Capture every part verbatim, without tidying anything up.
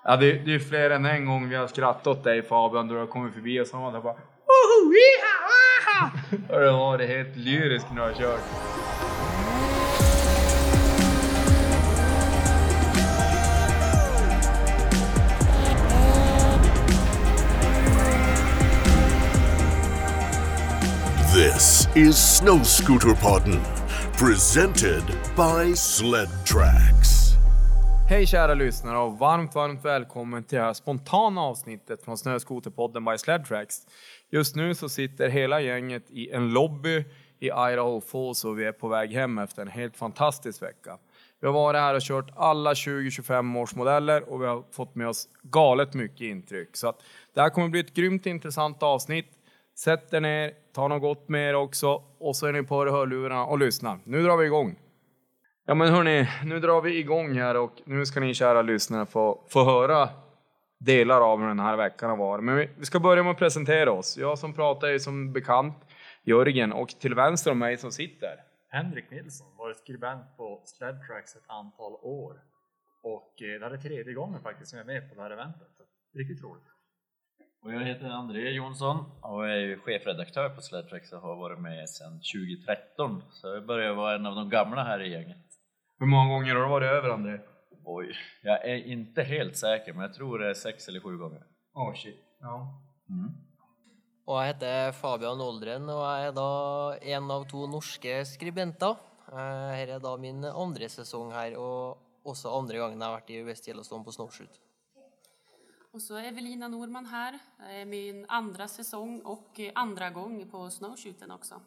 Ja, det, det är fler än en gång vi har skrattat åt dig, Fabian, då du har kommit förbi och så har man bara woho, wiha, waha! Och det var det helt lyriskt när du har kört. This is Snowscooterpodden, presented by Sled Tracks. Hej kära lyssnare och varmt, varmt välkommen till det här spontana avsnittet från Snöskoterpodden by Sled Tracks. Just nu så sitter hela gänget i en lobby i Idaho Falls och vi är på väg hem efter en helt fantastisk vecka. Vi har varit här och kört alla tjugo tjugofem års modeller och vi har fått med oss galet mycket intryck. Så att det här kommer bli ett grymt intressant avsnitt. Sätt er ner, ta något gott med er också och så är ni på hörlurarna och lyssnar. Nu drar vi igång. Ja men hörni, nu drar vi igång här och nu ska ni kära lyssnare få, få höra delar av hur den här veckan har varit. Men vi, vi ska börja med att presentera oss. Jag som pratar är som bekant Jörgen och till vänster om mig som sitter Henrik Nilsson, varit skribent på Sled Tracks ett antal år. Och det här är tredje gången faktiskt som jag är med på det här eventet. Så riktigt roligt. Och jag heter André Jonsson och är chefredaktör på Sled Tracks och har varit med sedan tjugo tretton. Så jag börjar vara en av de gamla här i gänget. Hur många gånger har du varit över, André? Oj, jag är inte helt säker men jag tror det är sex eller sju gånger. Åh oh, shit, ja. Mm. Og jeg heter Fabian Oldren, og jeg er da en av to norske skribenter. Her er da min andre sesong her, og også andre gangen jeg har vært i West Yellowstone på snowshoot. Och så är Evelina Norman här, det är min andra säsong och andra gång på snowshooten också.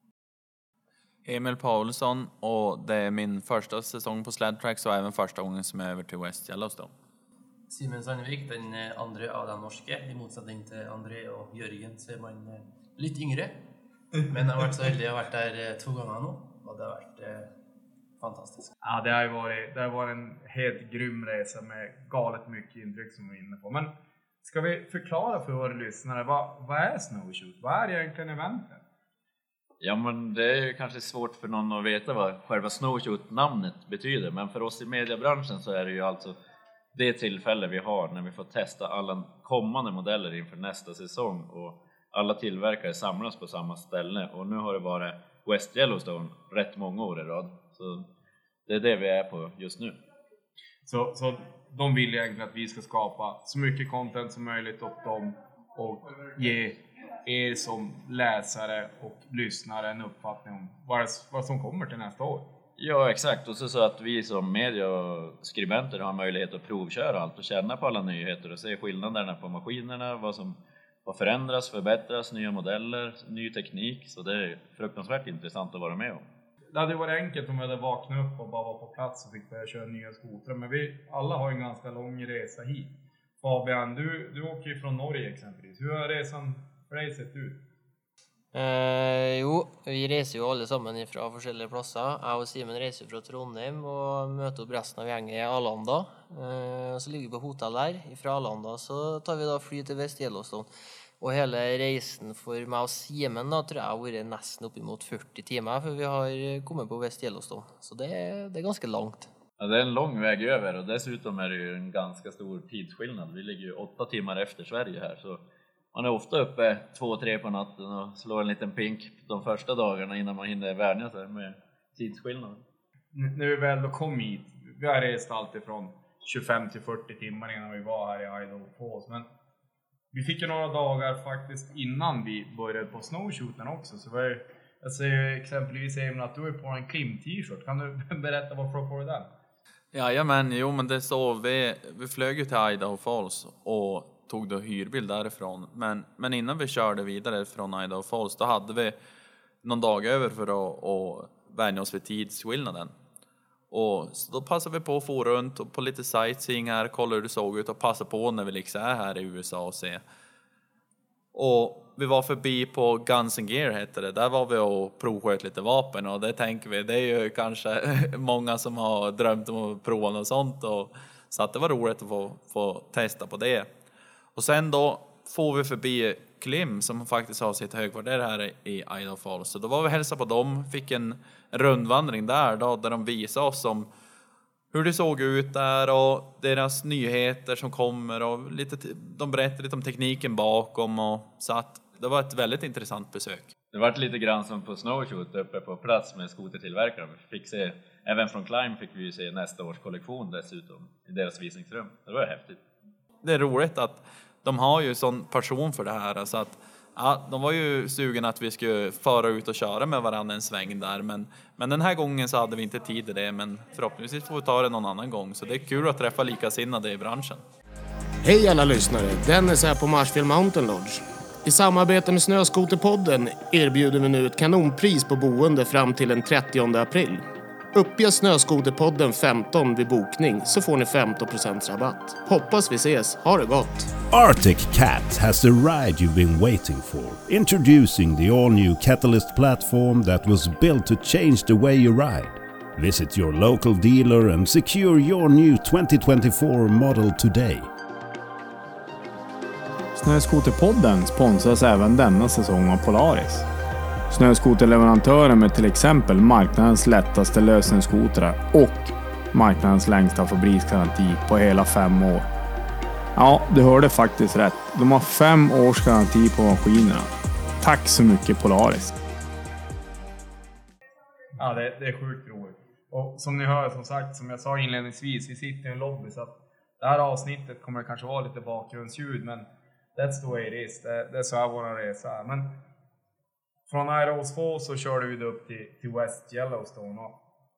Emil Paulsson och det är min första säsong på Sled Tracks och även första gången som jag är över till West Yellowstone. Simen Sandvik, den andre av den norske, i motsetning till André och Jörgen så är man lite yngre. Men jag har varit så heldig, jag har varit där två gånger nu och det har varit eh, fantastiskt. Ja, det har varit, det har varit en helt grym resa med galet mycket intryck som vi är inne på. Men ska vi förklara för våra lyssnare, vad, vad är snowshoot? Vad är egentligen eventen? Ja men det är ju kanske svårt för någon att veta vad själva snowshoot-namnet betyder. Men för oss i mediebranschen så är det ju alltså det tillfälle vi har när vi får testa alla kommande modeller inför nästa säsong. Och alla tillverkare samlas på samma ställe. Och nu har det varit West Yellowstone rätt många år i rad. Så det är det vi är på just nu. Så, så de vill egentligen att vi ska skapa så mycket content som möjligt åt dem. Och ge er som läsare och lyssnare en uppfattning om vad, vad som kommer till nästa år. Ja exakt, och så, så att vi som media och skribenter har möjlighet att provköra allt och känna på alla nyheter och se skillnaderna på maskinerna, vad som vad förändras, förbättras, nya modeller, ny teknik. Så det är fruktansvärt intressant att vara med om. Det hade varit enkelt om vi hade vaknat upp och bara var på plats och fick börja köra nya skotrar. Men vi alla har en ganska lång resa hit. Fabian, du, du åker ju från Norge exempelvis. Hur har resan för dig sett ut? Eh, jo, vi reser jo alle sammen fra forskjellige plasser. Jeg og Simen reiser fra Trondheim og møter opp resten av gjengen i Arlanda. Eh, så ligger vi på hotell her. Fra Arlanda så tar vi da fly til West Yellowstone. Og hele reisen for meg og Simen da, tror jeg har vært nesten opp imot fyrtio timer før vi har kommet på West Yellowstone. Så det, det är ganska långt. Ja, det är en lång väg över och dessutom är det ju en ganska stor tidsskillnad. Vi ligger ju åtta timmar efter Sverige här så man är ofta uppe två, tre på natten och slår en liten pink de första dagarna innan man hinner värja sig med tidsskillnaden. N- när vi väl då kom hit, vi har rest allt ifrån tjugofem till fyrtio timmar innan vi var här i Idaho Falls. Men vi fick ju några dagar faktiskt innan vi började på snowshooten också. Så var, jag säger exempelvis Emil att du är på en Klim-t-shirt. Kan du berätta varför får du den? Jajamän, jo men det är så. Vi, vi flög ju till Idaho Falls och tog då hyrbil därifrån. Men, men innan vi körde vidare från Idaho Falls då hade vi någon dag över för att, att vänja oss vid tidsskillnaden. Och så då passade vi på att få runt och på lite sightseeing här, kolla hur det såg ut och passa på när vi liksom är här i U S A och se. Och vi var förbi på Guns and Gear hette det. Där var vi och provsköt lite vapen och det tänker vi, det är ju kanske många som har drömt om att prova något sånt. Och, så att det var roligt att få, få testa på det. Och sen då får vi förbi Klim som faktiskt har sitt högkvarter här i Idaho Falls. Så då var vi hälsa på dem, fick en rundvandring där då, där de visade oss om hur det såg ut där och deras nyheter som kommer och lite, de berättade lite om tekniken bakom och så att det var ett väldigt intressant besök. Det var lite grann som på Snowshoot uppe på plats med skotertillverkare. Vi fick se, även från Climb fick vi se nästa års kollektion dessutom i deras visningsrum. Det var häftigt. Det är roligt att de har ju sån passion för det här så att ja, de var ju sugen att vi skulle föra ut och köra med varandra en sväng där men, men den här gången så hade vi inte tid till det men förhoppningsvis får vi ta det någon annan gång så det är kul att träffa likasinnade i branschen. Hej alla lyssnare, Dennis här på Marshfield Mountain Lodge. I samarbete med Snöskoterpodden erbjuder vi nu ett kanonpris på boende fram till den trettionde april. Uppge Snöskoterpodden femton vid bokning så får ni femton procent rabatt. Hoppas vi ses, ha det gott! Arctic Cat has the ride you've been waiting for. Introducing the all-new Catalyst platform that was built to change the way you ride. Visit your local dealer and secure your new twenty twenty-four model today. Snöskoterpodden sponsras även denna säsong av Polaris. Snöskoterleverantören med till exempel marknadens lättaste lösenskotrar och marknadens längsta fabriksgaranti på hela fem år. Ja, du hörde faktiskt rätt. De har fem års garanti på maskinerna. Tack så mycket Polaris. Ja, det, det är sjukt roligt. Och som ni hör, som sagt, som jag sa inledningsvis, vi sitter i en lobby så att det här avsnittet kommer kanske vara lite bakgrundsljud, men that's the way it is. Det, det är så här vår resa. Men från Idaho Falls så körde vi upp till, till West Yellowstone. Och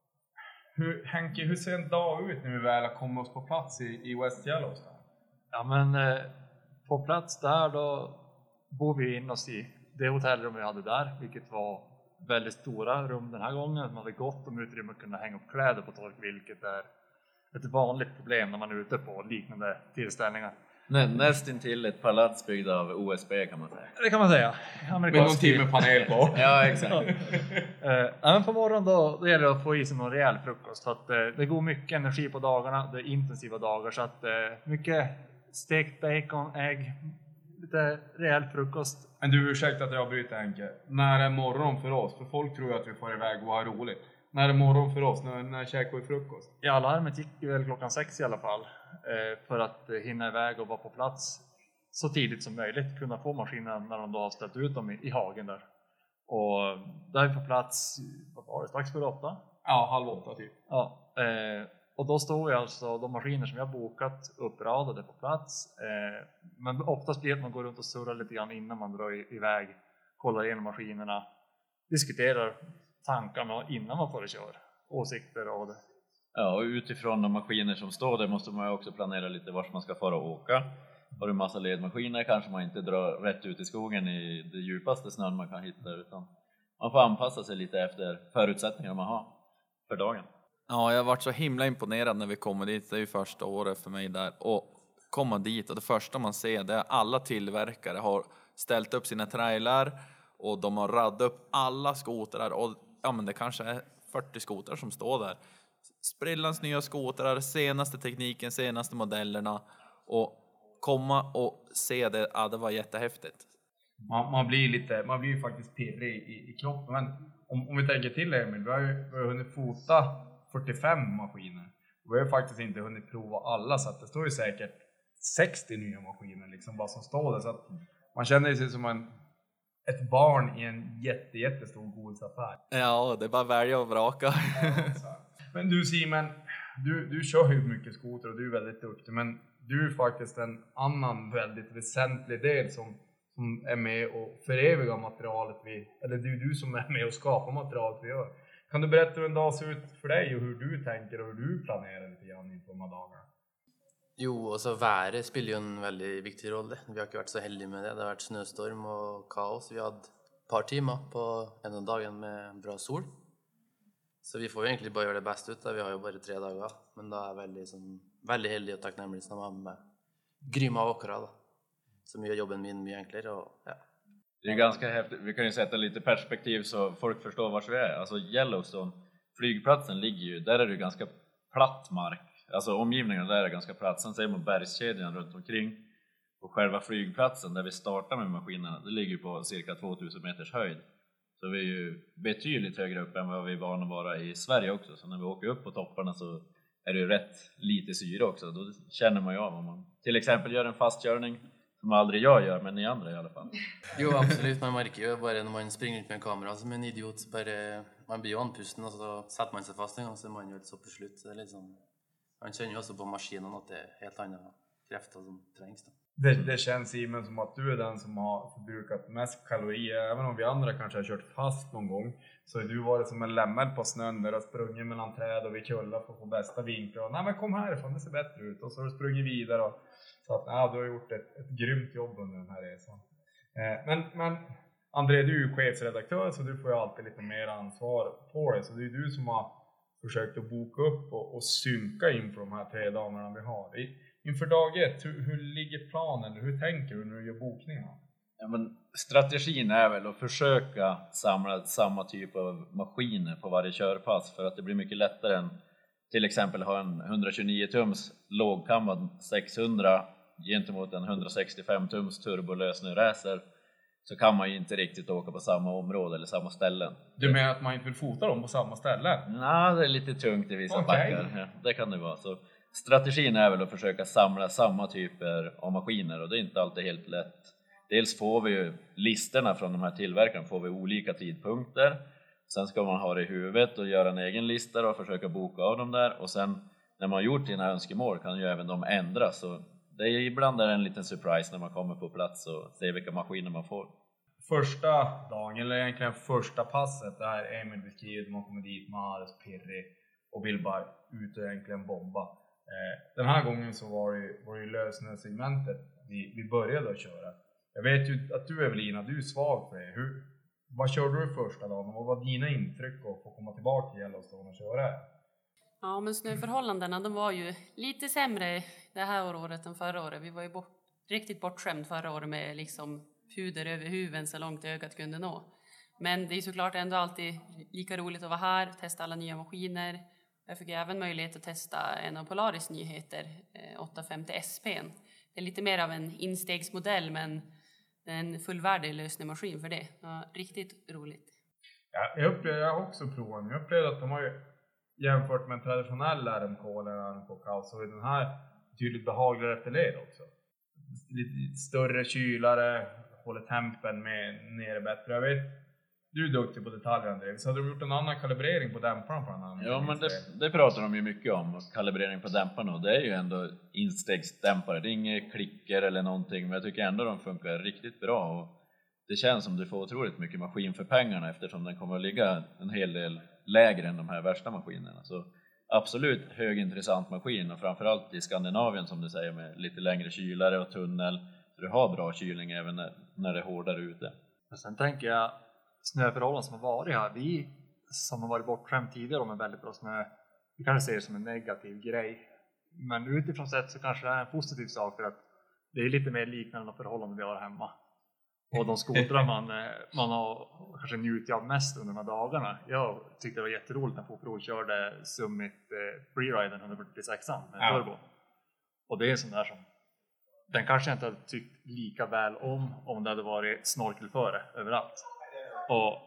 hur, Henke, hur ser en dag ut när vi väl kommer oss på plats i, i West Yellowstone? Ja, men eh, på plats där då bor vi in oss i det hotellrum vi hade där, vilket var väldigt stora rum den här gången. Man hade gott om utrymme att kunna hänga upp kläder på tork, vilket är ett vanligt problem när man är ute på liknande tillställningar. Nä, nästintill ett palats byggd av O S B kan man säga. Det kan man säga. Med någon timme panel på. Ja, exakt. Ja. Även på morgonen då, då gäller det att få i sig någon rejäl frukost. För att eh, det går mycket energi på dagarna, det är intensiva dagar. Så att eh, mycket stekt bacon, ägg, lite rejäl frukost. Men du, ursäkta att jag bryter Henke. När är morgon för oss? För folk tror att vi får iväg och ha roligt. När är morgon för oss? När, när käkar vi frukost? Ja, alarmet gick väl klockan sex i alla fall. Eh, för att eh, hinna iväg och vara på plats så tidigt som möjligt. Kunna få maskinen när de då har ställt ut dem i, i hagen där. Och där är vi på plats, vad var det, strax före åtta? Ja, halv åtta typ. Ja, eh, och då står ju alltså de maskiner som vi har bokat uppradade på plats. Eh, men oftast blir det att man går runt och surrar lite grann innan man drar iväg. Kollar igenom maskinerna. Diskuterar tankarna innan man får det kör. Åsikter och det. Ja, och utifrån de maskiner som står där måste man ju också planera lite vart man ska fara och åka. Har du en massa ledmaskiner kanske man inte drar rätt ut i skogen i det djupaste snön man kan hitta, utan man får anpassa sig lite efter förutsättningar man har för dagen. Ja, jag har varit så himla imponerad när vi kommer dit. Det är ju första året för mig där. Och komma dit och det första man ser det är att alla tillverkare har ställt upp sina trailar och de har raddat upp alla skotrar. Och ja, men det kanske är fyrtio skotrar som står där. Sprillans nya skotrar, senaste tekniken, senaste modellerna. Och komma och se det, ja, det var jättehäftigt. Man, man blir lite, man blir ju faktiskt pirrig i, i kroppen. Men om, om vi tänker till Emil, vi har ju, vi har hunnit fota fyrtiofem maskiner. Vi har ju faktiskt inte hunnit prova alla, så att det står ju säkert sextio nya maskiner liksom bara som står där. Så att man känner sig som en, ett barn i en jätte, jättestor godisaffär. Ja, det är bara att välja och vraka. Men du Simon, du, du kör ju mycket skoter och du är väldigt duktig. Men du är faktiskt en annan väldigt väsentlig del som, som är med och förevigar materialet vi, eller det är du som är med och skapar materialet vi gör. Kan du berätta hur en dag ser ut för dig och hur du tänker och hur du planerar lite grann inför de här dagarna? Jo, alltså väret spelar ju en väldigt viktig roll. Vi har inte varit så heldiga med det. Det har varit snöstorm och kaos. Vi hade ett par timmar på en av dagen med bra sol. Så vi får ju egentligen bara göra det bästa ut där. Vi har ju bara tre dagar. Men då är jag väldigt, som, väldigt heldig och tacknämlig som har med grymma åkare då. Som gör jobben min mycket enklare och ja. Det är ganska häftigt. Vi kan ju sätta lite perspektiv så folk förstår var vi är. Alltså Yellowstone, flygplatsen ligger ju, där är det ganska platt mark. Alltså omgivningen där är ganska platt. Sen ser man bergskedjan runt omkring. Och själva flygplatsen där vi startar med maskinerna, det ligger på cirka tvåtusen meters höjd. Så vi är ju betydligt högre upp än vad vi är vana att vara i Sverige också. Så när vi åker upp på topparna så är det ju rätt lite syre också. Då känner man ju av om man till exempel gör en fastkörning som aldrig jag gör, men ni andra i alla fall. Jo, absolut. Man märker ju bara när man springer ut med en kamera som en idiot. Bara, man blir ju anpusten och så sätter man sig fast en gång så är man ju så på slut. Så det är liksom, man känner ju också på maskinen att det är helt andra krafter som trängs då. Det, det känns Simon som att du är den som har förbrukat mest kalorier. Även om vi andra kanske har kört fast någon gång, så är du varit som en lämmel på snön där du har sprungit mellan träd och vid kullar för att få bästa vinklar. Och, nej men kom härifrån, det ser bättre ut. Och så har du sprungit vidare. Och, så att ja, du har gjort ett, ett grymt jobb under den här resan. Eh, men, men André, du är ju chefsredaktör, så du får ju alltid lite mer ansvar på det. Så det är du som har försökt att boka upp och, och synka in på de här tre dagarna vi har. I, inför dag ett, hur, hur ligger planen? Hur tänker du när du gör bokningar? Ja, men strategin är väl att försöka samla samma typ av maskiner på varje körpass, för att det blir mycket lättare än till exempel ha en hundratjugonio tums lågkammad sexhundra gentemot en hundrasextiofem tums turbolös racer, så kan man ju inte riktigt åka på samma område eller samma ställen. Du menar att man inte vill fota dem på samma ställe? Nej, det är lite tungt i vissa Okay. backar. Ja, det kan det vara. Så strategin är väl att försöka samla samma typer av maskiner, och det är inte alltid helt lätt. Dels får vi ju listerna från de här tillverkarna får vi olika tidpunkter. Sen ska man ha det i huvudet och göra en egen lista och försöka boka av dem där. Och sen när man har gjort sina önskemål kan ju även de ändras. Så det är ibland är en liten surprise när man kommer på plats och ser vilka maskiner man får. Första dagen, eller egentligen första passet, där Emil beskriver, man kommer dit med alldeles pirrig och vill bara ut och egentligen bomba. Eh, den här gången så var det, var det lösnösegmentet vi, vi började att köra. Jag vet ju att du, Evelina, du är svag för det. Hur, vad körde du första dagen och vad var dina intryck att få komma tillbaka till Yellowstone och köra? Ja, men snöförhållandena, de var ju lite sämre det här året än förra året. Vi var ju bort, riktigt bortskämd förra året med liksom puder över huven så långt ögat kunde nå. Men det är såklart ändå alltid lika roligt att vara här, testa alla nya maskiner. Jag fick även möjlighet att testa en av Polaris nyheter, eh, åttahundrafemtio S P. Det är lite mer av en instegsmodell, men en fullvärdig lösningsmaskin för det. Ja, riktigt roligt. Ja, jag upplevde jag också proven. Jag upplevde att de har ju, jämfört med en traditionell R M K eller R M K kaos, så är den här tydligt behagligare efter led också. Lite större kylare, håller tempen med nere bättre. Jag vet, du är duktig på detaljer, André. Så hade du gjort en annan kalibrering på dämparen på den här? Ja, men det, det pratar de ju mycket om, kalibrering på dämparna, och det är ju ändå instegsdämpare. Det är inga klicker eller någonting, men jag tycker ändå de funkar riktigt bra, och det känns som du får otroligt mycket maskin för pengarna, eftersom den kommer att ligga en hel del lägre än de här värsta maskinerna. Så absolut högintressant maskin, och framförallt i Skandinavien som du säger, med lite längre kylare och tunnel, så du har bra kylning även när, när det är hårdare ute. Men sen tänker jag, snöförhållanden som har varit här, vi som har varit bortskämd tidigare med väldigt bra snö, vi kanske ser det som en negativ grej, men utifrån sett så kanske det är en positiv sak, för att det är lite mer liknande förhållanden vi har hemma. Och de skotrar man, man har kanske njutit av mest under de här dagarna. Jag tyckte det var jätteroligt när jag provkörde Summit eh, Freeriden hundrafyrtiosex med ja. turbo. Och det är sån där som den kanske inte hade tyckt lika väl om om det hade varit snorkelföre överallt. Och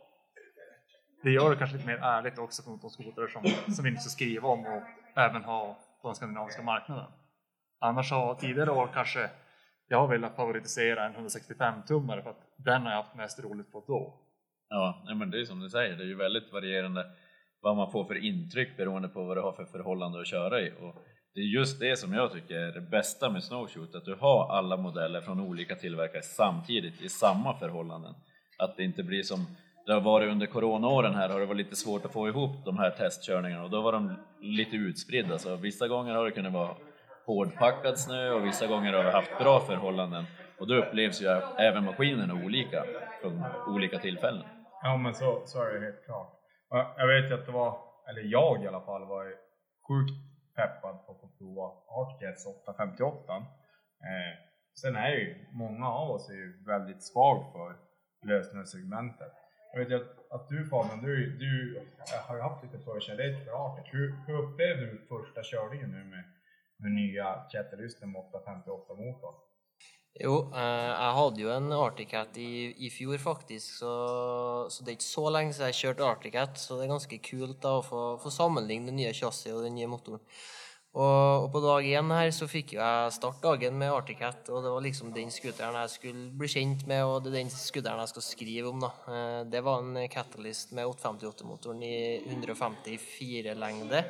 det gör det kanske lite mer ärligt också mot de skotrar som, som vi inte ska skriva om och även ha på den skandinaviska marknaden. Annars har tidigare år kanske jag har velat favoritisera en hundrasextiofem tummare för att den har jag haft mest roligt på då. Ja, men det är som du säger, det är ju väldigt varierande vad man får för intryck beroende på vad du har för förhållande att köra i. Och det är just det som jag tycker är det bästa med snowshoot, att du har alla modeller från olika tillverkare samtidigt i samma förhållanden. Att det inte blir som det har varit under coronaåren här, har det varit lite svårt att få ihop de här testkörningarna, och då var de lite utspridda. Så vissa gånger har det kunnat vara hårdpackad snö och vissa gånger har vi haft bra förhållanden, och då upplevs ju även maskinerna olika från olika tillfällen. Ja, men så, så är det helt klart. Jag vet ju att det var, eller jag i alla fall var sjukt peppad på att få prova Arctic S åttahundrafemtioåtta. Eh, sen är ju många av oss är ju väldigt svag för lösnössegmentet. Jag vet ju att, att du Fabian, du, du har ju haft lite förkärlek för Arctic. Hur, hur upplevde du första körningen nu med med nya Catalysten åttahundrafemtioåtta motorn? Jo, eh, jag hade ju en Arctic Cat i, i fjol faktiskt, så, så det är inte så länge sedan jag kört Arctic Cat, så det är ganska kul då att få, få sammanligna den nya chassi och den nya motorn. Og, og på dag én her så fikk jo jeg start dagen med Arctic Cat, og det var liksom den skuteren jeg skulle bli kjent med, og det er den skuteren jeg skal skrive om da. Eh, Det var en Catalyst med åtte femtiåtte-motoren i hundre femtifire lengde.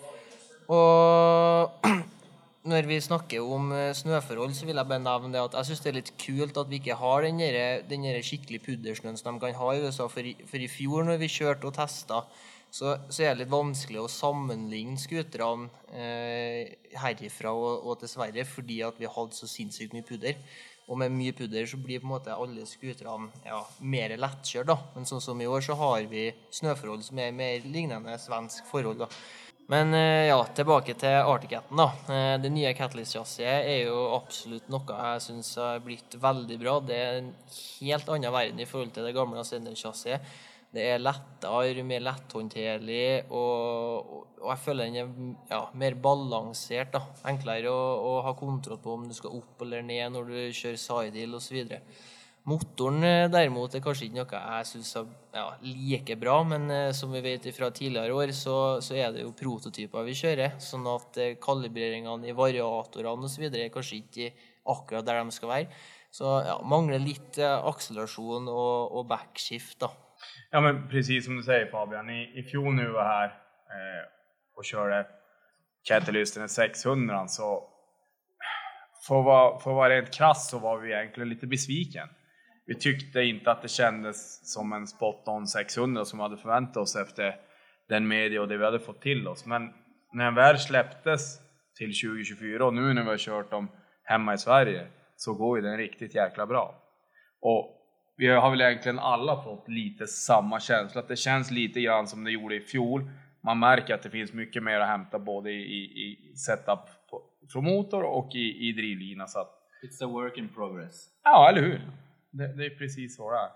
Og når vi snakker om eh, snøforhold, så vil jeg bare nevne det at jeg synes det er litt kult at vi ikke har den der, den der skikkelig puddersnøen som de kan ha i U S A, for i, for i fjor når vi kjørte og testet, Så, så er det litt vanskelig å sammenligne skuterne eh, herifra og, og til Sverige, fordi at vi hadde så sinnssykt mye pudder. Og med mye pudder så blir på en måte alle skuterne ja, mer lettkjørt da. Men sånn som i år så har vi snøforhold som er mer lignende svensk forhold da. Men eh, ja, tilbake til Arctic Caten da. Eh, det nye Catalyst-chassiet er jo absolutt noe jeg synes har blitt veldig bra. Det er en helt annen verden i forhold til det gamle Ascender-chassiet. Det er lettere, mer letthåndterlig, og, og jeg føler den er ja, mer balansert da. Enklere å, å ha kontroll på om du skal opp eller ned når du kjører sidehill og så videre. Motoren derimot er kanskje ikke noe jeg synes er ja, like bra, men eh, som vi vet fra tidligere år så, så er det jo prototyper vi kjører, sånn at eh, kalibreringene i variatorene og så videre er kanskje ikke akkurat der de skal være. Så ja, mangler litt eh, akselerasjon og, og backshift da. Ja, men precis som du säger Fabian, i, i fjol nu var här eh, och körde Catalysten sexhundra, så för att vara, för att vara rent krass så var vi egentligen lite besviken. Vi tyckte inte att det kändes som en spot-on sexhundra som vi hade förväntat oss efter den media och det vi hade fått till oss. Men när den väl släpptes till tjugo tjugofyra och nu när vi har kört dem hemma i Sverige så går ju den riktigt jäkla bra. Och vi har väl egentligen alla fått lite samma känsla. Att det känns lite grann som det gjorde i fjol. Man märker att det finns mycket mer att hämta både i, i setup på, från motor och i, i drivlina. Så att, It's a work in progress. Ja, eller hur? Det, det är precis så det är.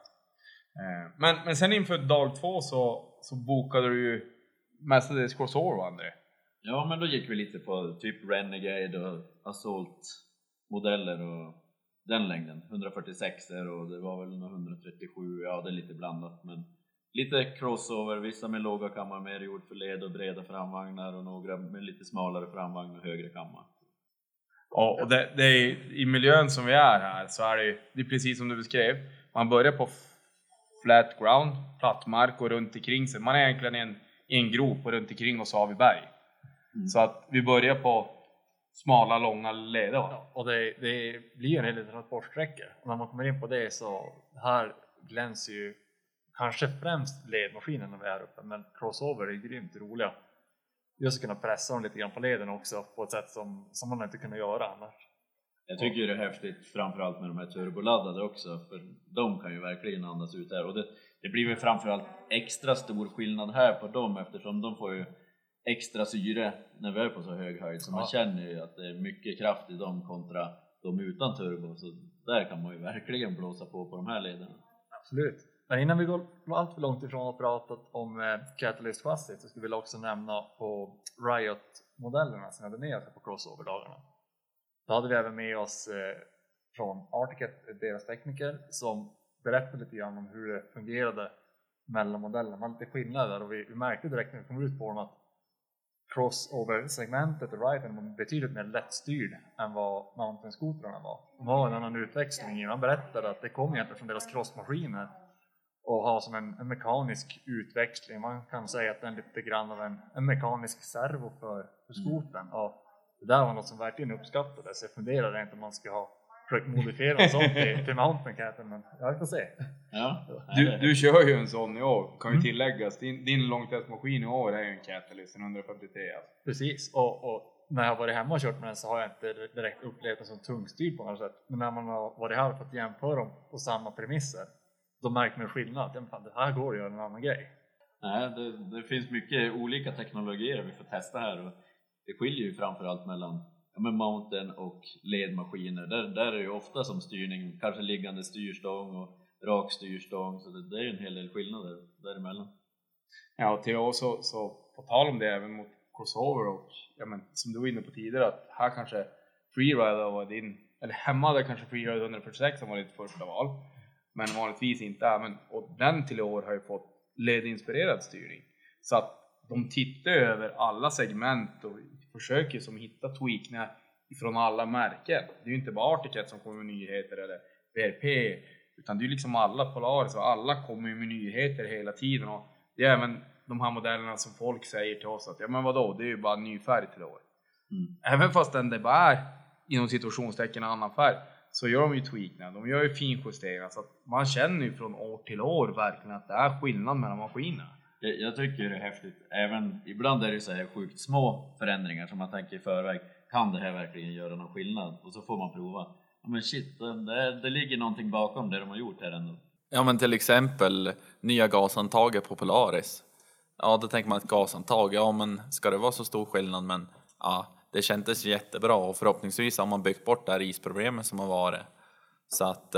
Men, men sen inför dag två så, så bokade du ju mestadels crossover, André. Ja, men då gick vi lite på typ Renegade och Assault-modeller och den längden, hundrafyrtiosex och det var väl hundratrettiosju, ja det är lite blandat, men lite crossover, vissa med låga kammar, mer gjord för led och breda framvagnar och några med lite smalare framvagn och högre kammar. Ja, och det, det är, i miljön som vi är här så är det, det är precis som du beskrev, man börjar på flat ground, platt mark och runt omkring sig, man är egentligen i en, i en grop och runt omkring och så har vi berg. Mm. Så att vi börjar på smala, långa leder. Ja, och det, det blir en hel del transportsträckor. Och när man kommer in på det så här glänser ju kanske främst ledmaskinen när vi är här uppe. Men crossover är grymt roliga. Just att kunna pressa dem lite grann på leden också på ett sätt som, som man inte kunde göra annars. Jag tycker det är häftigt framförallt med de här turboladdade också. För de kan ju verkligen andas ut här. Och det, det blir väl framförallt extra stor skillnad här på dem eftersom de får ju extra syre när vi är på så hög höjd, så man ja. känner ju att det är mycket kraft i dem kontra de utan turbo, så där kan man ju verkligen blåsa på på de här lederna. Absolut. Men innan vi går allt för långt ifrån att prata om eh, Catalyst-chassit så skulle vi också nämna på Riot-modellerna som hade med oss på crossover-dagarna. Då hade vi även med oss eh, från Arctic, deras tekniker, som berättade lite grann om hur det fungerade mellan modellerna. Man lite skillnader och vi, vi märkte direkt när vi kom ut på dem att crossover-segmentet och riden var betydligt mer lättstyrd än vad mountain-skotrarna var. De har en annan utväxling. Man berättade att det kom egentligen från deras crossmaskiner och har som en, en mekanisk utväxling. Man kan säga att den är lite grann av en, en mekanisk servo för, för skotern. Mm. Och det där var något som verkligen uppskattades. Jag funderade inte om man ska ha försökt modifiera något sånt till, till mountain-caten, men jag får se. Ja. Du, du kör ju en sån i år, kan ju mm. tilläggas. Din, din långtestmaskin i år är ju en Catalyst, en hundrafemtiotre. Alltså. Precis, och, och när jag har varit hemma och kört med den så har jag inte direkt upplevt den som tungstyrd på något sätt. Men när man har varit här och fått jämföra dem på samma premisser, då märker man skillnad. Ja, fan, det här går ju en annan grej. Nej, det, det finns mycket olika teknologier vi får testa här. Och det skiljer ju framförallt mellan ja, men mountain och ledmaskiner. Där, där är ju ofta som styrning, kanske liggande styrstång och rak styrstång. Så det, det är ju en hel del skillnader däremellan. Ja, och till oss så, så på tal om det även mot crossover och ja, men, som du var inne på tidigare, att här kanske freerider var din, eller hemma hade kanske freerider hundrafyrtiosex som var ditt första val. Men vanligtvis inte även, och den till i år har ju fått ledinspirerad styrning. Så att de tittar över alla segment och försöker som hitta tweakningar ifrån alla märken. Det är ju inte bara Arctic Cat som kommer med nyheter eller B R P, utan det är ju liksom alla Polaris och alla kommer med nyheter hela tiden. Och det är även de här modellerna som folk säger till oss att ja men vadå, det är ju bara ny färg till år. Mm. Även fast den det bara är inom situationstecken en annan färg, så gör de ju tweakningar, de gör ju finjusteringar, så att man känner ju från år till år verkligen att det är skillnad mellan maskinerna. Jag, jag tycker det är häftigt, även ibland är det så här sjukt små förändringar som man tänker i förväg, kan det här verkligen göra någon skillnad? Och så får man prova. Men shit, det, det ligger någonting bakom det de har gjort här ändå. Ja, men till exempel nya gasantaget på Polaris. Ja, då tänker man att gasantag, ja men ska det vara så stor skillnad? Men ja, det kändes jättebra och förhoppningsvis har man byggt bort det här isproblemet som har varit. Så att,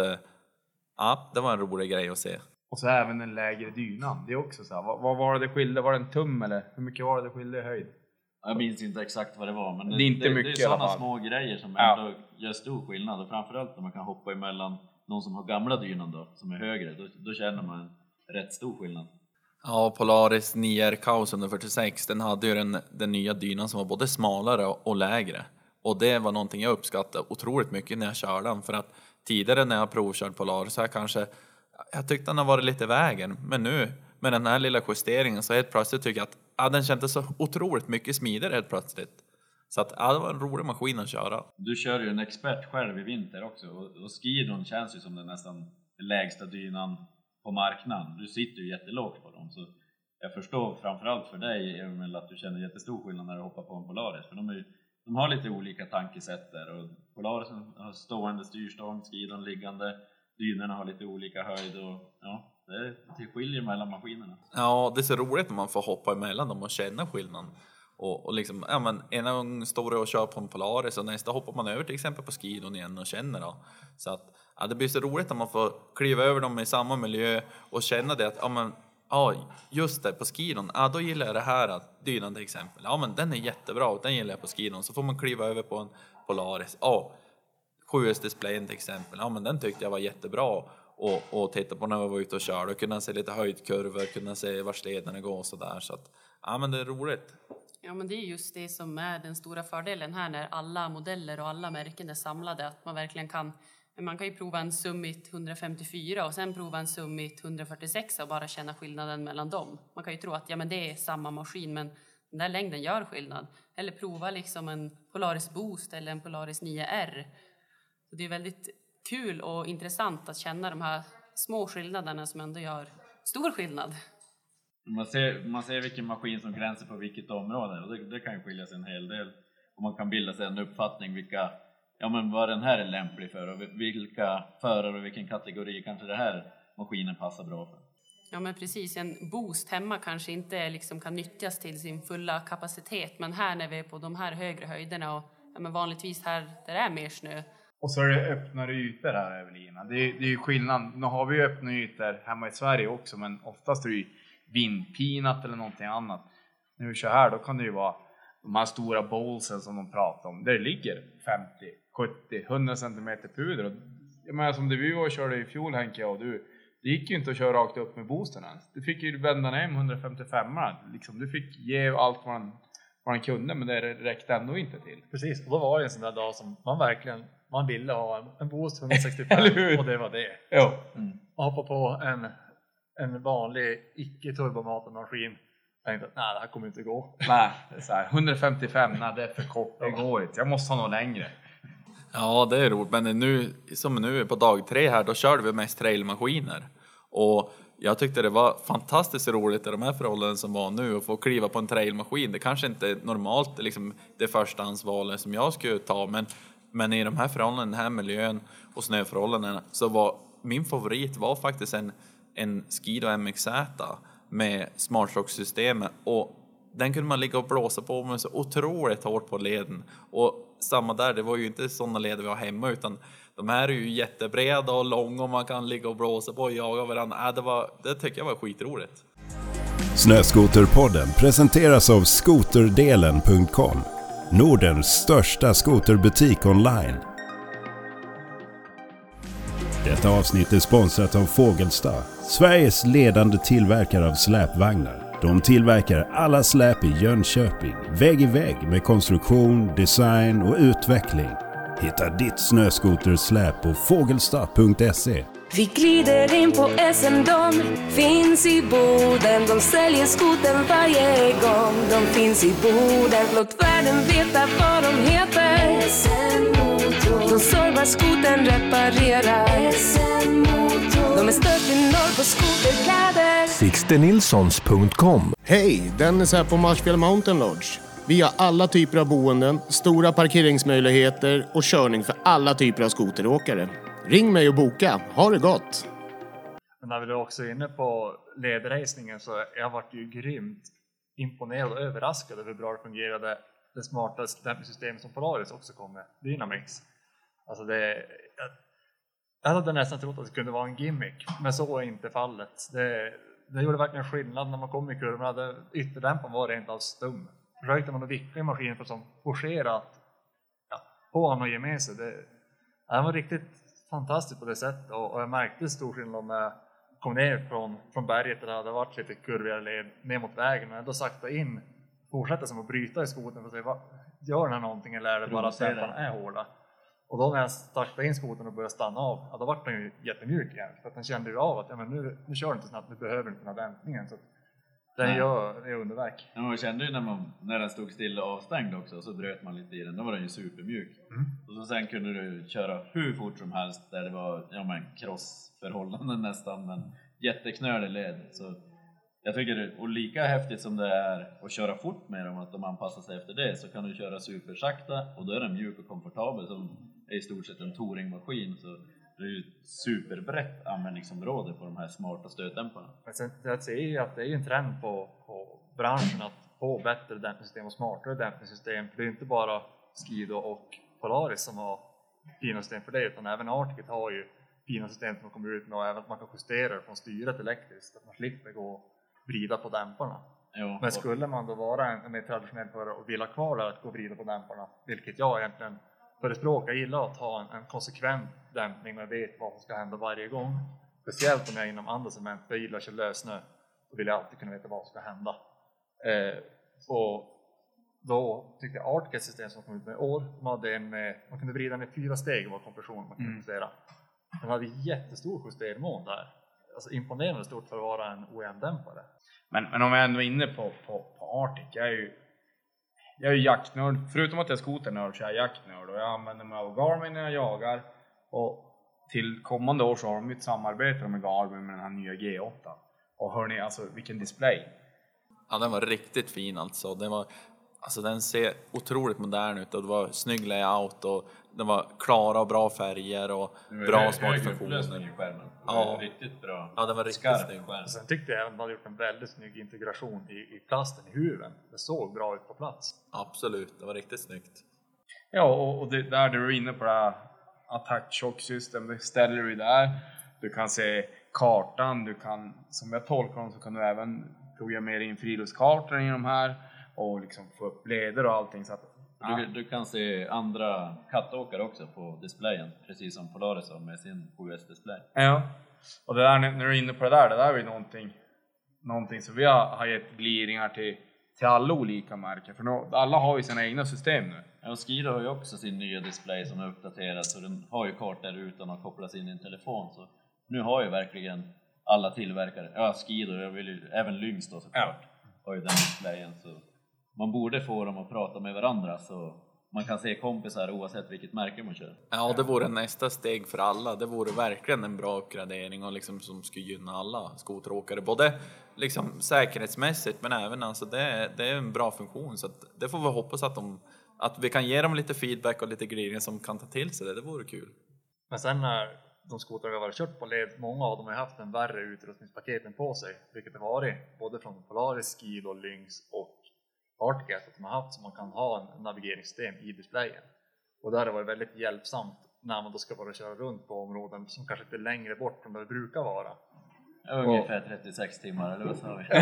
ja, det var en rolig grej att se. Och så även den lägre dynan, det är också så här, vad, vad var det det skilde? Var det en tum eller hur mycket var det det skilde i höjd? Jag minns inte exakt vad det var, men det, det är inte det, mycket det är sådana i alla fall. Små grejer som ja. ändå gör stor skillnad. Och framförallt när man kan hoppa emellan någon som har gamla dynan då, som är högre, då, då känner man rätt stor skillnad. Ja, Polaris nio R Chaos under fyrtiosex, den hade ju den, den nya dynan som var både smalare och, och lägre. Och det var någonting jag uppskattade otroligt mycket när jag körde den. För att tidigare när jag provkört Polaris så jag kanske, jag tyckte den har varit lite i vägen. Men nu med den här lilla justeringen så helt plötsligt tycker jag att ja, den kändes så otroligt mycket smidigare helt plötsligt. Så att ja, det var en rolig maskin att köra. Du kör ju en expert själv i vinter också. Och, och skidon känns ju som den nästan lägsta dynan på marknaden. Du sitter ju jättelågt på dem. Så jag förstår framförallt för dig, Emil, att du känner jättestor skillnad när du hoppar på en Polaris. För de, är ju, de har lite olika tankesätt där. Och Polaris har stående styrstång, skidon liggande. Dynorna har lite olika höjd och ja, det, det skiljer mellan maskinerna. Ja, det är så roligt när man får hoppa emellan dem och känna skillnaden. Och, och liksom, ja men ena gången står det och kör på en Polaris och nästa hoppar man över till exempel på skidon igen och känner då. Så att, ja, det blir så roligt när man får kliva över dem i samma miljö och känna det att, ja men, ja just det, på skidon, ja då gillar jag det här att dynan till exempel. Ja men den är jättebra och den gillar jag på skidon. Så får man kliva över på en Polaris. Ja, sju S-displayen till exempel, ja men den tyckte jag var jättebra. Och, och titta på när vi var ute och körde och kunna se lite höjdkurvor, kunna se var slederna går och sådär. Så att, ja men det är roligt. Ja, men det är just det som är den stora fördelen här när alla modeller och alla märken är samlade. Att man verkligen kan, man kan ju prova en Summit hundrafemtiofyra och sen prova en Summit hundrafyrtiosex och bara känna skillnaden mellan dem. Man kan ju tro att ja, men det är samma maskin, men den där längden gör skillnad. Eller prova liksom en Polaris Boost eller en Polaris nio R. Så det är väldigt kul och intressant att känna de här små skillnaderna som ändå gör stor skillnad. Man ser, man ser vilken maskin som gränsar på vilket område och det, det kan ju skilja sig en hel del. Och man kan bilda sig en uppfattning vilka, ja men vad den här är lämplig för och vilka förare och vilken kategori kanske det här maskinen passar bra för. Ja men precis, en Boost hemma kanske inte liksom kan nyttjas till sin fulla kapacitet, men här när vi är på de här högre höjderna och ja, men vanligtvis här där det är mer snö. Och så är det öppnare ytor här, Evelina. Det är, det är ju skillnad. Nu har vi ju öppna ytor hemma i Sverige också, men oftast är det ju vindpinat eller någonting annat. När vi kör här då kan det ju vara de här stora bowlsen som de pratar om. Där det ligger femtio, sjuttio, hundra centimeter puder. Och jag menar som det vi var och körde i fjol, Henke och du. Det gick ju inte att köra rakt upp med boosten ens. Du fick ju vända ner med hundrafemtiofem. Liksom, du fick ge allt vad man, vad man kunde, men det räckte ändå inte till. Precis, och då var det en sån där dag som man verkligen man ville ha en, en Boost hundrasextiofem och det var det. Jo. Mm. Man hoppade på en, en vanlig icke-turbomatad maskin. Jag tänkte att nej, det här kommer inte gå. Nej, det är så här, hundrafemtiofem, nej, det är för kort. Det går inte, jag måste ha något längre. Ja, det är roligt. Men nu, som nu på dag tre här, då körde vi mest trailmaskiner. Och jag tyckte det var fantastiskt roligt i de här förhållanden som var nu. Att få kliva på en trailmaskin. Det kanske inte är normalt liksom, det förstahandsvalet som jag skulle ta. Men, men i de här förhållandena, den här miljön och snöförhållandena, så var min favorit var faktiskt en, en Skido M X Z med SmartShock-systemet. Och den kunde man ligga och blåsa på med så otroligt hårt på leden. Och samma där, det var ju inte sådana leder vi har hemma, utan de här är ju jättebreda och långa och man kan ligga och blåsa på och jaga varandra. Äh, det, var, det tycker jag var skitroligt. Snöskoterpodden presenteras av skoterdelen punkt com, Nordens största skoterbutik online. Detta avsnitt är sponsrat av Fågelsta, Sveriges ledande tillverkare av släpvagnar. De tillverkar alla släp i Jönköping, vägg i vägg med konstruktion, design och utveckling. Hitta ditt snöskotersläp på fågelsta punkt se. Vi glider in på S M-dom, finns i Boden. De säljer skoten varje gång. De finns i Boden, låt världen veta vad de heter. S M-motor. De servar skoten, reparerar. S M-motor. De är störst i norr på skoterkläder. sixter nilssons punkt com. Hej, Dennis här på Marshfield Mountain Lodge. Vi har alla typer av boenden, stora parkeringsmöjligheter och körning för alla typer av skoteråkare. Ring mig och boka. Ha det gott! Men när vi är också inne på ledracingen så jag varit ju grymt imponerad och överraskad över hur bra det fungerade. Det smarta dämpningssystem som Polaris också kom med, Dynamix. Alltså det, jag, jag hade nästan trott att det kunde vara en gimmick, men så är inte fallet. Det, det gjorde verkligen skillnad när man kom i kurvorna. Ytterdämparen var rent av stum. Försökte man att vickla i maskinen för att forcera att ja, på honom och ge med sig. Det, det var riktigt fantastiskt på det sättet, och, och jag märkte stor skillnad när jag kom ner från, från berget där det hade varit lite kurvigare led ner mot vägen, och då sakta in, fortsatte som att bryta i skoten för att se, vad, gör den här någonting eller är det bara att dämparna är hårda? Och då när jag saktade in skoten och började stanna av, ja, då var den ju jättemjuk igen, för att den kände ju av att ja, men nu, nu kör den inte snabbt, nu behöver inte den här dämpningen, så den Nej. gör det är underverk. Ja, man kände ju när, man, när den stod still och avstängd också, så bröt man lite i den. Då var den ju supermjuk. Mm. Och så sen kunde du köra hur fort som helst där det var ja, men crossförhållanden nästan, men jätteknölig led. Så jag tycker det, och lika häftigt som det är att köra fort med dem, att de anpassar sig efter det, så kan du köra supersakta och då är den mjuk och komfortabel som är i stort sett en touringmaskin. Så det är ju ett superbrett användningsområde på de här smarta stötdämparna. Men sen, jag ser ju att det är en trend på, på branschen att få bättre dämpningssystem och smartare dämpningssystem. För det är inte bara Skido och Polaris som har fina system för det, utan även Arctic har ju fina system som kommer ut med, och även att man kan justera från styret elektriskt, att man slipper gå och vrida på dämparna. Jo, men skulle man då vara en, en mer traditionell förare och vilja kvar där att gå och vrida på dämparna, vilket jag egentligen förespråkar, gillar att ha en, en konsekvent dämpning och vet vad som ska hända varje gång. Speciellt om jag är inom andra cement, för jag gillar att köra lösnö, då vill jag alltid kunna veta vad som ska hända. Eh, och då tyckte jag Arctic system som kom ut med i år, de hade en med, man kunde vrida med fyra steg var kompression man kunde mm. justera. Den hade jättestor justermån där. Alltså imponerande stort för att vara en O E M-dämpare. Men, men om jag ändå är inne på, på, på Arctic, jag är ju jag är ju jaktnörd. Förutom att jag är skoternörd så är jag jaktnörd, och jag använder mig av Garmin när jag jagar. Och till kommande år så har de ett samarbete med Garmin med den här nya G åtta. Och hör ni, alltså vilken display. Ja, den var riktigt fin alltså. Den var, alltså den ser otroligt modern ut, och det var snygg layout, och det var klara och bra färger och bra smart funktioner. Ja, riktigt bra. Ja, den var riktigt snygg. Sen tyckte jag att de hade gjort en väldigt snygg integration i, i plasten i huven. Det såg bra ut på plats. Absolut, det var riktigt snyggt. Ja, och, och det, där du är inne på det här attack shock system, det ställer du där. Du kan se kartan, du kan, som jag tolkar dem, så kan du även programmera in friluftskartor i de här och liksom få upp leder och allting, så att ja. du, du kan se andra kattåkare också på displayen, precis som Polaris har med sin sju S-display. Ja, och det där, när du är inne på det där, det där är ju någonting, någonting som vi har, har gett gliringar till, till alla olika märken, för nu, alla har ju sina egna system nu. Ja, och Skido har ju också sin nya display som är uppdaterad, så den har ju kartor utan att kopplas in i en telefon, så nu har ju verkligen alla tillverkare, ja Skido, jag vill ju, även Lynx då såklart, ja. har ju den displayen, så man borde få dem att prata med varandra så man kan se kompisar oavsett vilket märke man kör. Ja, det vore nästa steg för alla. Det vore verkligen en bra uppgradering och liksom som skulle gynna alla skoteråkare. Både liksom säkerhetsmässigt, men även alltså det, det är en bra funktion. Så att det får vi hoppas att, de, att vi kan ge dem lite feedback och lite grejer som kan ta till sig det. Det vore kul. Men sen när de skotrar vi har varit kört på led, många av dem har haft en värre utrustningspaketen på sig. Vilket det varit både från Polaris, Skido, Lynx och Arctic, att de har haft, så man kan ha en navigeringssystem i displayen. Och där har det varit väldigt hjälpsamt när man då ska bara köra runt på områden som kanske inte är längre bort från där det brukar vara. Ungefär trettiosex timmar, eller vad sa vi?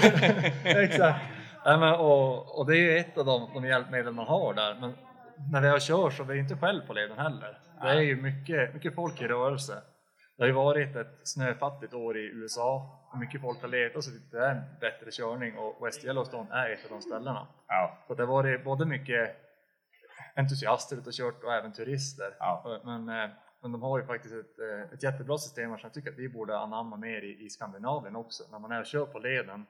Exakt. Nej, men, och, och det är ju ett av de, de hjälpmedel man har där. Men när jag kör så är jag inte själv på leden heller. Det är ju mycket, mycket folk i rörelse. Det har ju varit ett snöfattigt år i U S A och mycket folk har letat så det är en bättre körning och West Yellowstone är ett av de ställena. Ja. Så det har varit både mycket entusiaster ute och kört och även turister. Ja. Men, men de har ju faktiskt ett, ett jättebra system som jag tycker att vi borde anamma mer i, i Skandinavien också. När man är och kör på leden,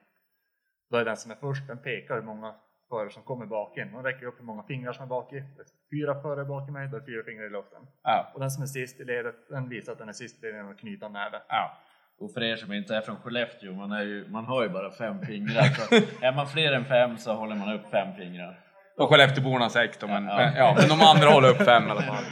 då är den som är först, den pekar hur många förare som kommer bak in. Man räcker upp hur många fingrar som är bak i. Fyra förare bak i mig, då är fyra fingrar i luften. Ja. Och den som är sist i ledet, den visar att den är sist i ledet och knyter näve. Ja. Och för er som inte är från Skellefteå, man, är ju, man har ju bara fem fingrar. Så är man fler än fem så håller man upp fem fingrar. Och Skellefteåborna sex då, men, Ja. men, ja, men de andra håller upp fem i alla fall.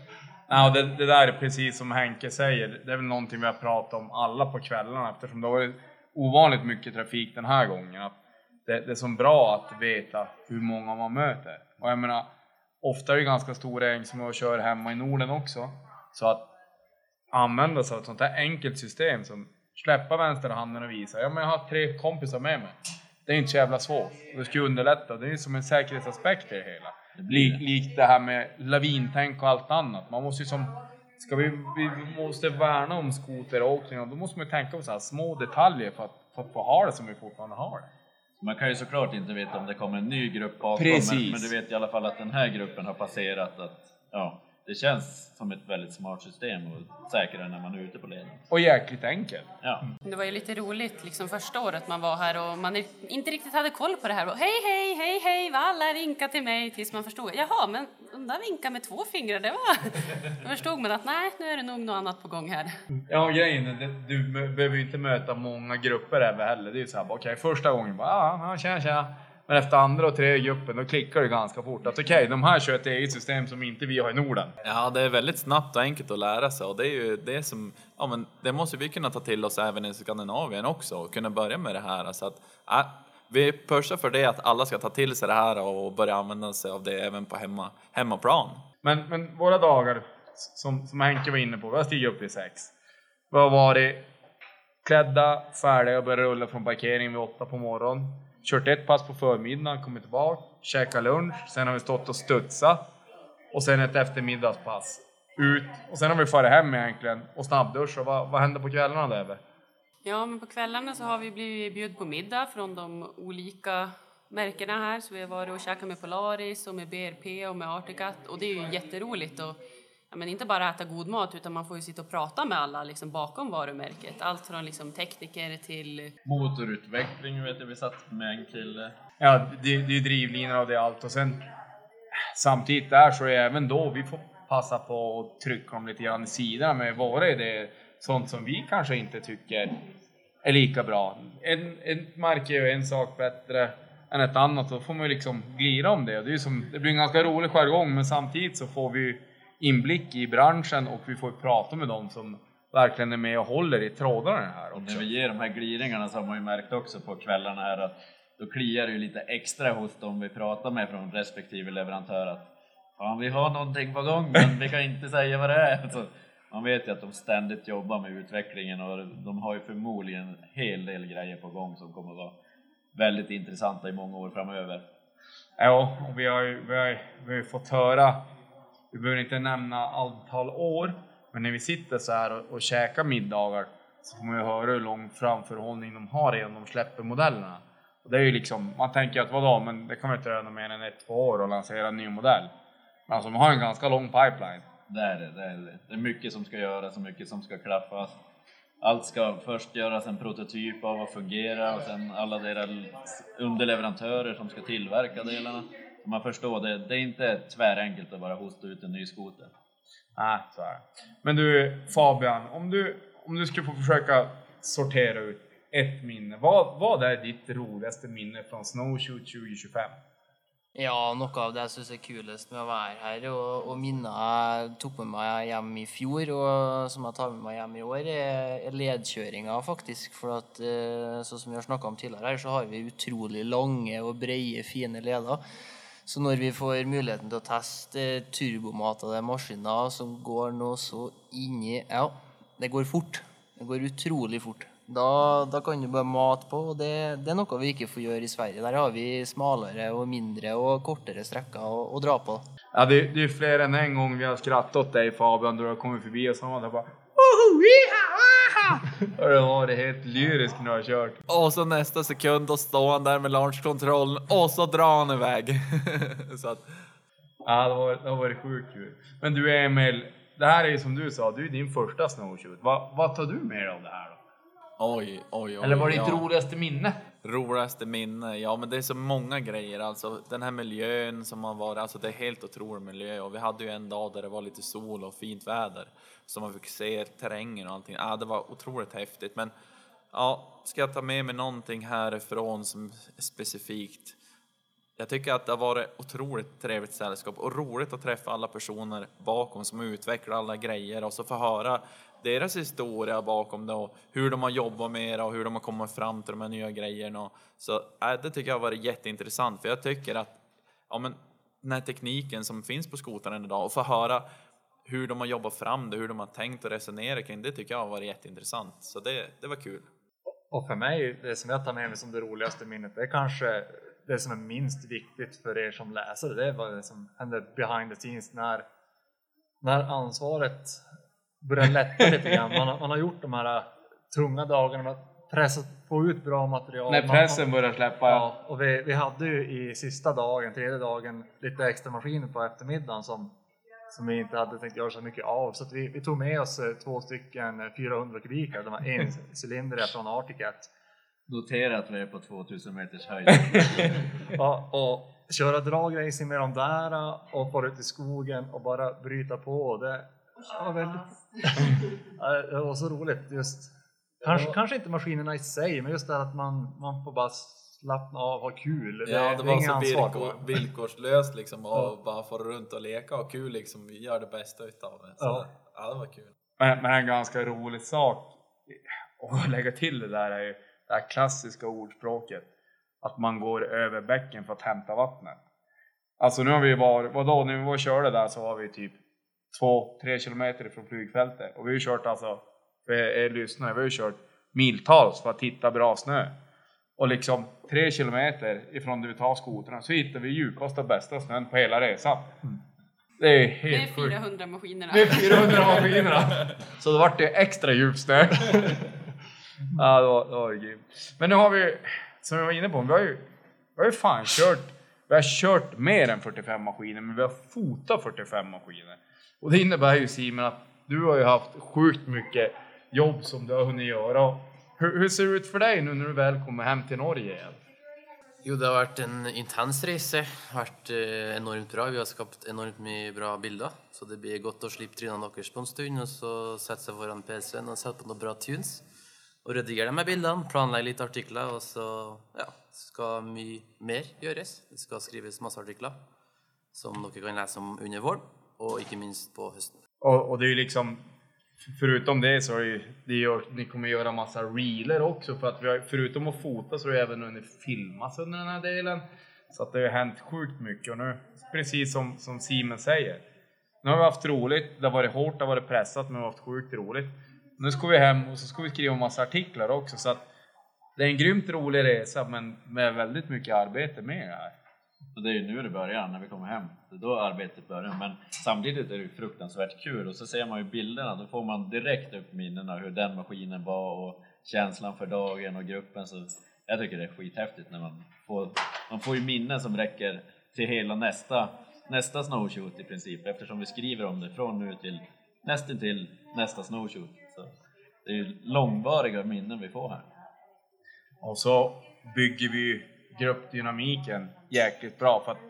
Ja, det, det där är precis som Henke säger. Det är väl någonting vi har pratat om alla på kvällarna eftersom det har varit ovanligt mycket trafik den här gången. Att det, det är så bra att veta hur många man möter. Och jag menar, ofta är det ganska stora gäng som jag kör hemma i Norden också. Så att använda sig av ett sånt här enkelt system som släppa vänsterhanden och visa. Ja, men jag har tre kompisar med mig. Det är inte så jävla svårt. Det ska ju underlätta. Det är ju som en säkerhetsaspekt i det hela. Lik, likt det här med lavintänk och allt annat. Man måste ju som... Ska vi, vi måste värna om skoteråkning. Då måste man ju tänka på så här små detaljer för att, för att få ha det som vi fortfarande har det. Man kan ju såklart inte veta om det kommer en ny grupp bakom. Precis. Men, men du vet i alla fall att den här gruppen har passerat. Att, ja, det känns som ett väldigt smart system och säkrare när man är ute på leden. Och jäkligt enkelt. Ja. Det var ju lite roligt liksom första året man var här och man inte riktigt hade koll på det här. Och, hej, hej, hej, hej, vad alla vinkar till mig tills man förstod. Jaha, men de där vinkar med två fingrar, det var... Då förstod man att nej, nu är det nog något annat på gång här. Ja, grejen är, du behöver ju inte möta många grupper över heller. Det är ju så här, okej, okay, första gången bara, ja, tjena, tjena. Men efter andra och tredje gruppen, då klickar det ganska fort. Att okej, okay, de här kör ett eget system som inte vi har i Norden. Ja, det är väldigt snabbt och enkelt att lära sig. Och det är ju det som, ja men det måste vi kunna ta till oss även i Skandinavien också. Och kunna börja med det här. Så att, ja, vi pushar för det att alla ska ta till sig det här och börja använda sig av det även på hemma, hemmaplan. Men, men våra dagar, som, som Henke var inne på, vi har stigit upp i sex. Vi har varit klädda, färdiga och börjat rulla från parkeringen vid åtta på morgonen. Kört ett pass på förmiddagen, kommit tillbaka, käkat lunch. Sen har vi stått och studsat. Och sen ett eftermiddagspass. Ut. Och sen har vi farit hem egentligen. Och snabbdusch. Och vad, vad händer på kvällarna där? Ja, men på kvällarna så har vi blivit bjud på middag från de olika märkena här. Så vi har varit och käkat med Polaris och med B R P och med Articat. Och det är ju jätteroligt. Och, ja, men inte bara äta god mat utan man får ju sitta och prata med alla liksom, bakom varumärket. Allt från liksom, tekniker till... Motorutveckling vet jag, vi satt med en kille. Ja, det, det är drivlinor och det är allt. Och sen samtidigt där så är även då vi får passa på att trycka dem lite grann i sidan med vad är det sånt som vi kanske inte tycker är lika bra. En, en märke är en sak bättre än ett annat. Då får man ju liksom glida om det. Och det, är ju som, det blir en ganska rolig jargong men samtidigt så får vi inblick i branschen och vi får prata med dem som verkligen är med och håller i trådarna här också. Och när vi ger de här glidningarna så har man ju märkt också på kvällarna här att då kliar det ju lite extra hos dem vi pratar med från respektive leverantör att fan, vi har någonting på gång men vi kan inte säga vad det är. Så man vet ju att de ständigt jobbar med utvecklingen och de har ju förmodligen en hel del grejer på gång som kommer att vara väldigt intressanta i många år framöver. Ja, och vi har ju, vi har, vi har ju fått höra, vi behöver inte nämna antal år, men när vi sitter så här och, och käkar middagar så får man ju höra hur lång framförhållning de har innan de släpper modellerna. Och det är ju liksom, man tänker att vadå, men det kan man inte göra mer än ett, två år och lansera en ny modell. Men alltså de har en ganska lång pipeline. Det är det, det är det. Det är mycket som ska göras och mycket som ska klaffas. Allt ska först göras en prototyp av att fungera och sen alla deras underleverantörer som ska tillverka delarna. Så man förstår det, det är inte tvärenkelt att bara hosta ut en ny skoter. Nej, så är det. Men du Fabian, om du, om du skulle få försöka sortera ut ett minne. Vad, vad är ditt roligaste minne från Snowshoot tjugo tjugofem? Ja, noe av det jeg synes er kulest med å være her, og, og minner jeg tok med meg hjem i fjor, og som jeg tar med meg hjem i år, er, er ledkjøringa faktisk, for at, sånn som vi har snakket om tidligere her, så har vi utrolig lange og breie, fine leder. Så når vi får muligheten til å teste turbomatede maskiner som går nå så inni, ja, det går fort. Det går utrolig fort. Da, da kan du bare mate på, og det, det er noe vi ikke får gjøre i Sverige. Der har vi smalere og mindre og kortere strekker å, å dra på. Ja, det, det är fler än en gång vi har skrattat åt dig Fabian då du har kommit förbi och så har man bara Woho! Och det var det helt lyriskt när jag kört. Och så nästa sekund då står han där med launchkontrollen och så drar han iväg. Så att... Ja, det var, det var sjukt kul. Men du Emil, det här är ju som du sa, du är din första snowshoot. Va, vad tar du med dig av det här då? Oj, oj, oj. Eller var det ja. ditt roligaste minne? Roligaste minne, ja men det är så många grejer. Alltså den här miljön som har varit, alltså det är helt otrolig miljö. Och vi hade ju en dag där det var lite sol och fint väder. Så man fick se terrängen och allting. Ja, det var otroligt häftigt. Men ja, ska jag ta med mig någonting härifrån som är specifikt? Jag tycker att det har varit otroligt trevligt sällskap och roligt att träffa alla personer bakom som utvecklar alla grejer och så få höra deras historia bakom det och hur de har jobbat med det och hur de har kommit fram till de här nya grejerna. Så äh, det tycker jag har varit jätteintressant, för jag tycker att ja, men, den här tekniken som finns på skotaren idag och få höra hur de har jobbat fram det, hur de har tänkt och resonerat kring det, tycker jag har varit jätteintressant. Så det, det var kul. Och för mig, det som jag tar med mig som det roligaste minnet, det är kanske det som är minst viktigt för er som läser. Det är vad det som händer behind the scenes när, när ansvaret börjar lätta lite grann. Man, har, man har gjort de här tunga dagarna, man har pressat på ut bra material. När pressen börjar släppa. Ja, och vi, vi hade ju i sista dagen, tredje dagen, lite extra maskiner på eftermiddagen som, som vi inte hade tänkt göra så mycket av. Så att vi, vi tog med oss två stycken fyrahundra kubikar, de var en cylinder från Articat. Notera att vi är på tvåtusen meters höjd. Ja, och köra dragracing med dem där och fara ut i skogen och bara bryta på. Det var väldigt... Det var så roligt just. Kanske, ja. kanske inte maskinerna i sig, men just det att man, man får bara slappna av och ha kul. Det, ja, det, det var så villkor, på. villkorslöst liksom och ja. bara få runt och leka och kul liksom. Vi gör det bästa utav det. Så ja. ja, det var kul. Men, men en ganska rolig sak att lägga till det där är ju det här klassiska ordspråket att man går över bäcken för att hämta vattnet. Alltså nu har vi varit, vadå, när vi var och körde där så var vi typ två, tre kilometer från flygfältet. Och vi har kört alltså, för er lyssnare, vi har kört miltals för att hitta bra snö. Och liksom tre kilometer ifrån där vi tar skotrarna så hittar vi djupast och bästa snön på hela resan. Mm. Det är helt Det är fyrahundra maskinerna. Det är fyrahundra maskinerna. Så då vart det extra djup snö. Ja, det var, det var grymt. Men nu har vi, som jag var inne på, vi har ju, vi har ju fan kört, vi har kört mer än fyrtiofem maskiner, men vi har fotat fyrtiofem maskiner. Och det innebär ju, Simon, att du har ju haft sjukt mycket jobb som du har hunnit göra. Hur, hur ser det ut för dig nu när du väl kommer hem till Norge igen? Jo, det har varit en intens resa. Det har varit eh, enormt bra. Vi har skapat enormt mycket bra bilder. Så det blir gott att slippa tryna dere på en stund och så sätta sig foran P C-en och sätta på några bra tunes. Och redigera de här bilderna, planlägga lite artiklar och så ja, ska mycket mer göras. Det ska skrivas massa artiklar som dere kan läsa om under våren och inte minst på hösten. Och, och det är ju liksom, förutom det så är det, det gör, ni kommer göra massa reeler också, för att vi har, förutom att fota så är det även under filmas under den här delen. Så att det har hänt sjukt mycket och nu, precis som, som Simon säger, nu har vi haft roligt, det har varit hårt, det har varit pressat, men vi har haft sjukt roligt. Nu ska vi hem och så ska vi skriva massa artiklar också, så att det är en grymt rolig resa, men med väldigt mycket arbete med det här. Och det är ju nu det börjar, när vi kommer hem. Det är då arbetet börjar. Men samtidigt är det ju fruktansvärt kul. Och så ser man ju bilderna, då får man direkt upp minnena hur den maskinen var och känslan för dagen och gruppen. Så jag tycker det är skithäftigt när man får, man får ju minnen som räcker till hela nästa, nästa snowshoot i princip. Eftersom vi skriver om det från nu till nästan till nästa snowshoot. Så det är ju långvariga minnen vi får här. Och så bygger vi gruppdynamiken jäkligt bra, för att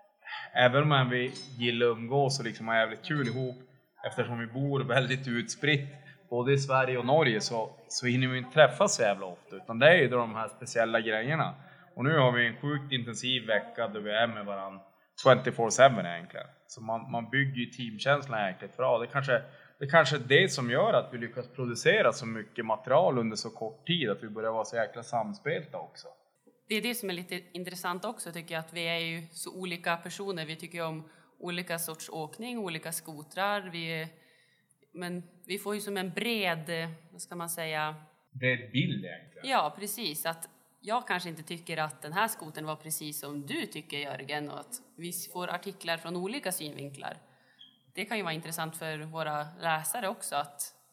även om vi gillar att umgås och liksom har jävligt kul ihop, eftersom vi bor väldigt utspritt både i Sverige och Norge, så, så hinner vi inte träffas så jävla ofta, utan det är ju de här speciella grejerna. Och nu har vi en sjukt intensiv vecka där vi är med varandra tjugofyra sju egentligen. Så man, man bygger ju teamkänslan jäkligt bra. Det kanske det kanske är det som gör att vi lyckas producera så mycket material under så kort tid, att vi börjar vara så jäkla samspelta också. Det är det som är lite intressant också, tycker jag, att vi är ju så olika personer. Vi tycker om olika sorts åkning, olika skotrar. Vi är, men vi får ju som en bred, vad ska man säga? Bred bild egentligen. Ja, precis. Att jag kanske inte tycker att den här skoten var precis som du tycker, Jörgen. Och att vi får artiklar från olika synvinklar. Det kan ju vara intressant för våra läsare också, att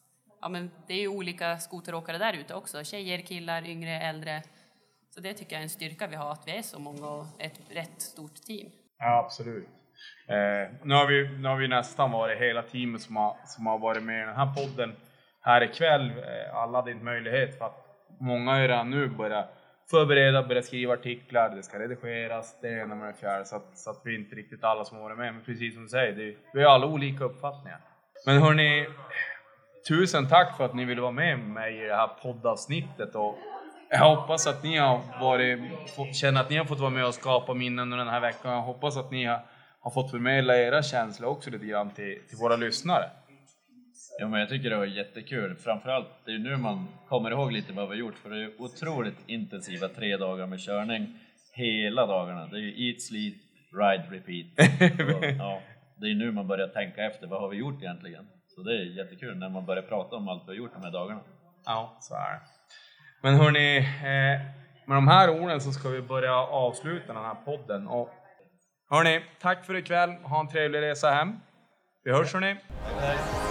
ja, men det är ju olika skoteråkare där ute också. Tjejer, killar, yngre, äldre. Så det tycker jag är en styrka vi har, att vi är så många och ett rätt stort team. Ja, absolut. Eh, nu, har vi, nu har vi nästan varit hela teamet som har, som har varit med i den här podden här ikväll. Eh, alla hade inte möjlighet för att många har redan nu börjat förbereda, börja skriva artiklar, det ska redigeras, det ena med det fjärde, så att, så att vi inte riktigt alla som har varit med. Men precis som du säger, det, vi har alla olika uppfattningar. Men hörni, tusen tack för att ni ville vara med mig i det här poddavsnittet, och jag hoppas att ni har varit, känner att ni har fått vara med och skapa minnen under den här veckan. Jag hoppas att ni har, har fått förmedla era känslor också lite grann till, till våra lyssnare. Ja, men jag tycker det var jättekul. Framförallt, det är nu man kommer ihåg lite vad vi har gjort. För det är otroligt intensiva tre dagar med körning hela dagarna. Det är ju eat, sleep, ride, repeat. Och, ja, det är nu man börjar tänka efter, vad har vi gjort egentligen? Så det är jättekul när man börjar prata om allt vi har gjort de här dagarna. Ja, så är det. Men hörni, eh, med de här orden så ska vi börja avsluta den här podden. Och hörni, tack för ikväll. Ha en trevlig resa hem. Vi hörs hörni.